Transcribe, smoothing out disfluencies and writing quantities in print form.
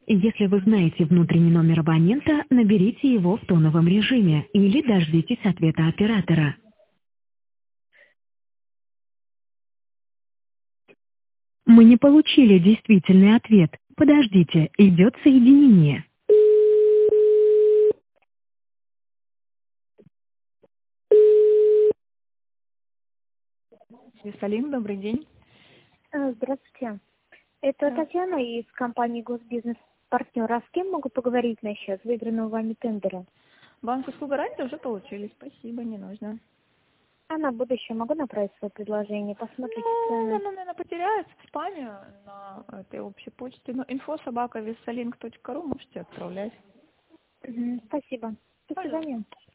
Если вы знаете внутренний номер абонента, наберите его в тоновом режиме или дождитесь ответа оператора. Мы не получили действительный ответ. Подождите, идет соединение. Висалин, добрый день. Здравствуйте. Это Татьяна из компании «Госбизнес Партнер». А с кем могу поговорить насчет выигранного вами тендера? Банковскую гарантию уже получили. Спасибо, не нужно. А на будущее могу направить свое предложение? Посмотрите цены. Оно, наверное, потеряется в спаме на этой общей почте. Но info@visalink.ru можете отправлять. Спасибо. До свидания.